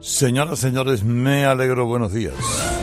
Señoras, señores, me alegro, buenos días.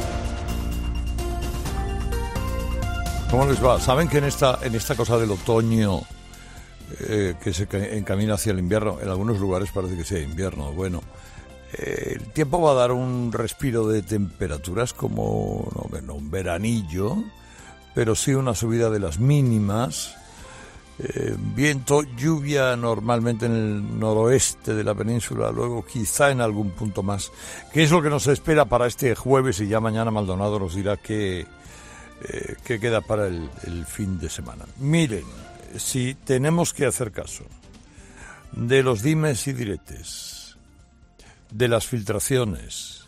¿Cómo les va? ¿Saben que en esta cosa del otoño que se encamina hacia el invierno, en algunos lugares parece que sea invierno? Bueno, el tiempo va a dar un respiro de temperaturas como, no un veranillo, pero sí una subida de las mínimas. Viento, lluvia normalmente en el noroeste de la península, luego quizá en algún punto más, que es lo que nos espera para este jueves, y ya mañana Maldonado nos dirá qué queda para el fin de semana. Miren, si tenemos que hacer caso de los dimes y diretes, de las filtraciones,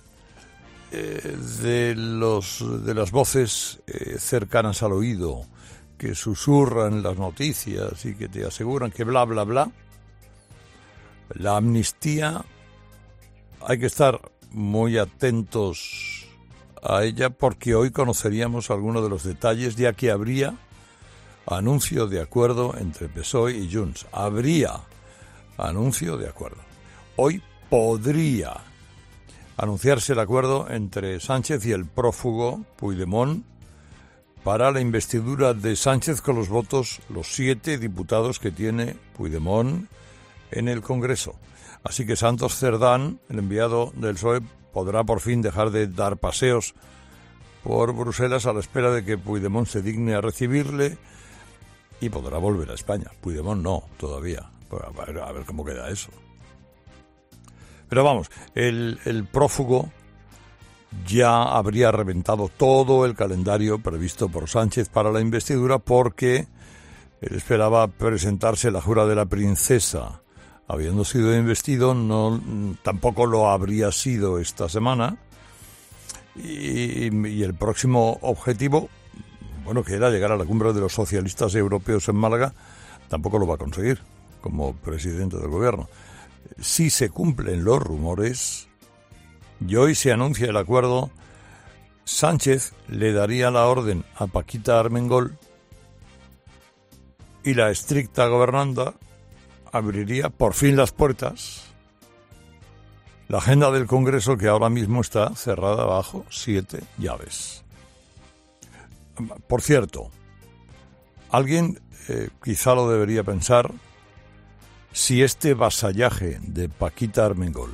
de las voces cercanas al oído, que susurran las noticias y que te aseguran que bla, bla, bla, la amnistía hay que estar muy atentos a ella, porque hoy conoceríamos algunos de los detalles, ya que habría anuncio de acuerdo entre PSOE y Junts. Habría anuncio de acuerdo. Hoy podría anunciarse el acuerdo entre Sánchez y el prófugo Puigdemont para la investidura de Sánchez con los votos, los 7 diputados que tiene Puigdemont en el Congreso. Así que Santos Cerdán, el enviado del PSOE, podrá por fin dejar de dar paseos por Bruselas a la espera de que Puigdemont se digne a recibirle, y podrá volver a España. Puigdemont no, todavía. A ver cómo queda eso. Pero vamos, el prófugo ya habría reventado todo el calendario previsto por Sánchez para la investidura, porque él esperaba presentarse la jura de la princesa habiendo sido investido. Tampoco lo habría sido esta semana, y el próximo objetivo, bueno, que era llegar a la cumbre de los socialistas europeos en Málaga, tampoco lo va a conseguir como presidente del gobierno. Si se cumplen los rumores y hoy se anuncia el acuerdo, Sánchez le daría la orden a Paquita Armengol y la estricta gobernanda abriría por fin las puertas. La agenda del Congreso, que ahora mismo está cerrada bajo 7 llaves. Por cierto, alguien quizá lo debería pensar, si este vasallaje de Paquita Armengol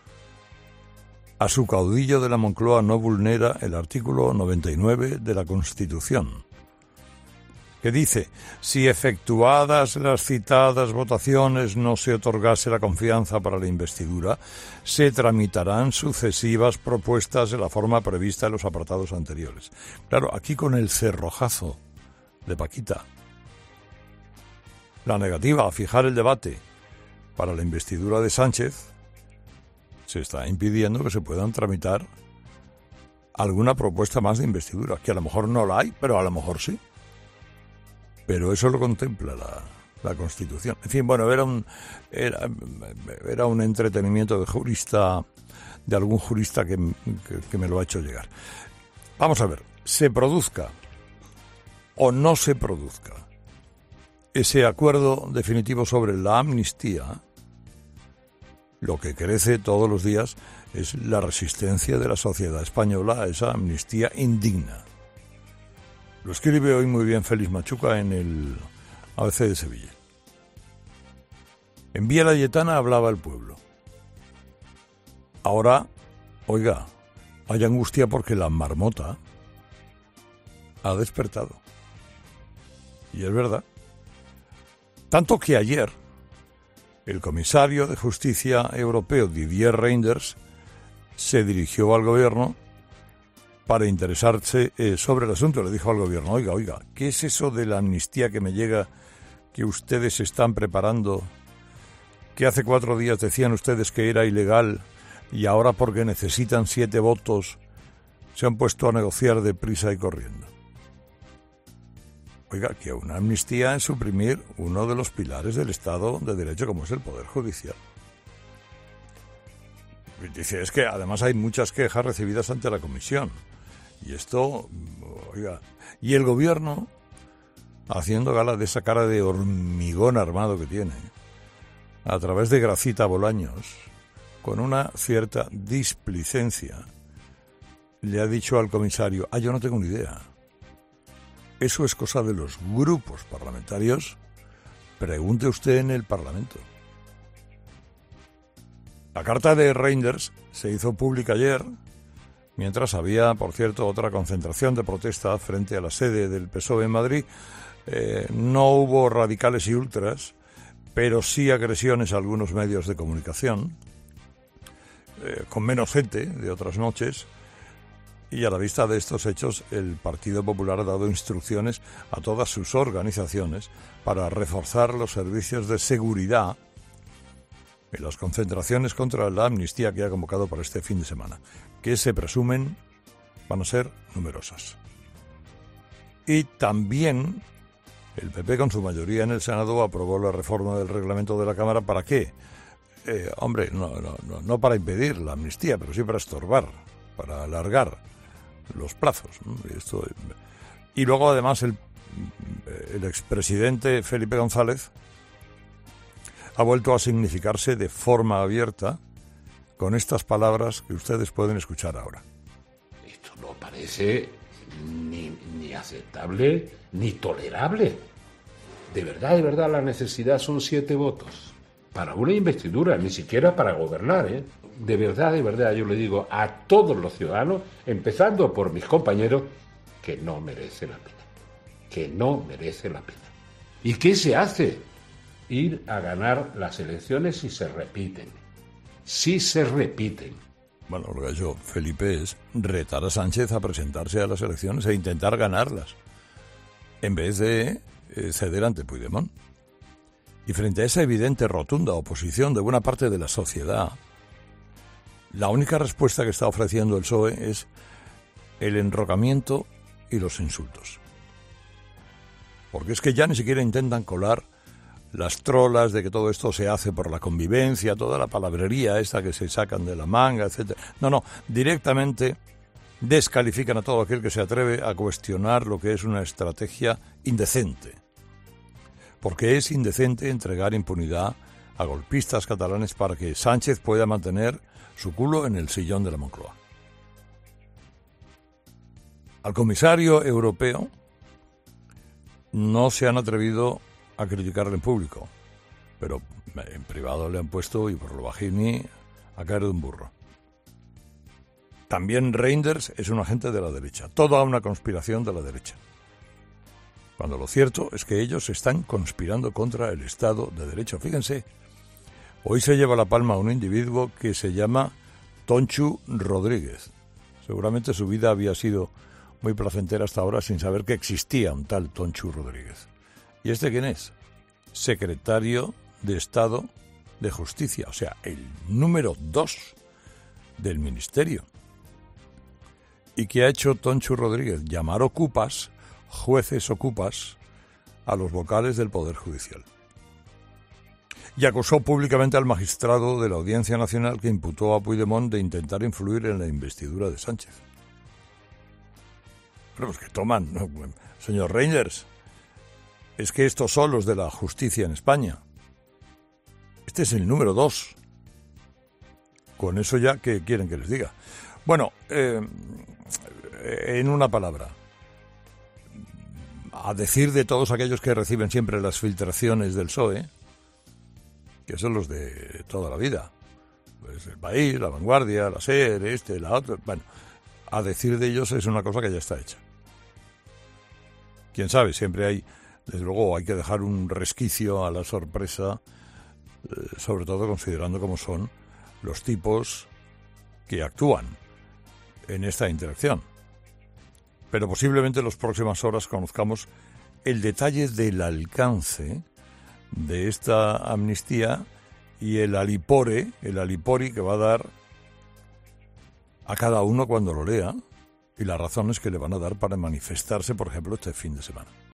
a su caudillo de la Moncloa no vulnera el artículo 99 de la Constitución, que dice: si efectuadas las citadas votaciones no se otorgase la confianza para la investidura, se tramitarán sucesivas propuestas de la forma prevista en los apartados anteriores. Claro, aquí con el cerrojazo de Paquita, la negativa a fijar el debate para la investidura de Sánchez, se está impidiendo que se puedan tramitar alguna propuesta más de investidura, que a lo mejor no la hay, pero a lo mejor sí. Pero eso lo contempla la Constitución. En fin, bueno, era un entretenimiento de algún jurista que me lo ha hecho llegar. Vamos a ver, se produzca o no se produzca ese acuerdo definitivo sobre la amnistía, lo que crece todos los días es la resistencia de la sociedad española a esa amnistía indigna. Lo escribe hoy muy bien Félix Machuca en el ABC de Sevilla. En Vía Layetana hablaba el pueblo. Ahora, oiga, hay angustia porque la marmota ha despertado. Y es verdad. Tanto que ayer el comisario de Justicia europeo, Didier Reynders, se dirigió al gobierno para interesarse sobre el asunto. Le dijo al gobierno: oiga, ¿qué es eso de la amnistía que me llega, que ustedes están preparando, que hace 4 días decían ustedes que era ilegal, y ahora porque necesitan 7 votos se han puesto a negociar deprisa y corriendo? Oiga, que una amnistía es suprimir uno de los pilares del Estado de Derecho, como es el Poder Judicial. Dice, es que además hay muchas quejas recibidas ante la Comisión. Y esto, oiga, y el gobierno, haciendo gala de esa cara de hormigón armado que tiene, a través de Gracita Bolaños, con una cierta displicencia, le ha dicho al comisario: yo no tengo ni idea. Eso es cosa de los grupos parlamentarios. Pregunte usted en el Parlamento. La carta de Reinders se hizo pública ayer, mientras había, por cierto, otra concentración de protesta frente a la sede del PSOE en Madrid. No hubo radicales y ultras, pero sí agresiones a algunos medios de comunicación, con menos gente de otras noches. Y a la vista de estos hechos, el Partido Popular ha dado instrucciones a todas sus organizaciones para reforzar los servicios de seguridad en las concentraciones contra la amnistía que ha convocado para este fin de semana, que se presumen van a ser numerosas. Y también el PP, con su mayoría en el Senado, aprobó la reforma del reglamento de la Cámara. ¿Para qué? No para impedir la amnistía, pero sí para estorbar, para alargar los plazos, ¿no? Y luego, además, el expresidente Felipe González ha vuelto a significarse de forma abierta con estas palabras que ustedes pueden escuchar ahora. Esto no parece ni aceptable ni tolerable. De verdad, la necesidad son 7 votos para una investidura, ni siquiera para gobernar, ¿eh? De verdad, yo le digo a todos los ciudadanos, empezando por mis compañeros, que no merece la pena. Que no merece la pena. ¿Y qué se hace? Ir a ganar las elecciones si se repiten. Si se repiten. Bueno, lo que ha hecho Felipe es retar a Sánchez a presentarse a las elecciones e intentar ganarlas, en vez de ceder ante Puigdemont. Y frente a esa evidente, rotunda oposición de buena parte de la sociedad, la única respuesta que está ofreciendo el PSOE es el enrocamiento y los insultos. Porque es que ya ni siquiera intentan colar las trolas de que todo esto se hace por la convivencia, toda la palabrería esta que se sacan de la manga, etcétera. No, directamente descalifican a todo aquel que se atreve a cuestionar lo que es una estrategia indecente. Porque es indecente entregar impunidad a golpistas catalanes para que Sánchez pueda mantener su culo en el sillón de la Moncloa. Al comisario europeo no se han atrevido a criticarle en público, pero en privado le han puesto, y por lo bajini, a caer de un burro. También Reinders es un agente de la derecha, toda una conspiración de la derecha. Cuando lo cierto es que ellos están conspirando contra el Estado de Derecho. Fíjense, hoy se lleva la palma a un individuo que se llama Tonchu Rodríguez. Seguramente su vida había sido muy placentera hasta ahora sin saber que existía un tal Tonchu Rodríguez. ¿Y este quién es? Secretario de Estado de Justicia, o sea, el número 2 del ministerio. ¿Y qué ha hecho Tonchu Rodríguez? Llamar ocupas, jueces ocupas, a los vocales del Poder Judicial. Y acusó públicamente al magistrado de la Audiencia Nacional que imputó a Puigdemont de intentar influir en la investidura de Sánchez. Pero pues que toman, ¿no? Señor Reinders, es que estos son los de la justicia en España. Este es el número 2. Con eso ya, ¿qué quieren que les diga? Bueno, en una palabra, a decir de todos aquellos que reciben siempre las filtraciones del PSOE, que son los de toda la vida, pues El País, La Vanguardia, la SER, la otra, bueno, a decir de ellos es una cosa que ya está hecha. Quién sabe, siempre hay, desde luego hay que dejar un resquicio a la sorpresa, sobre todo considerando cómo son los tipos que actúan en esta interacción. Pero posiblemente en las próximas horas conozcamos el detalle del alcance de esta amnistía y el alipori que va a dar a cada uno cuando lo lea, y las razones que le van a dar para manifestarse, por ejemplo, este fin de semana.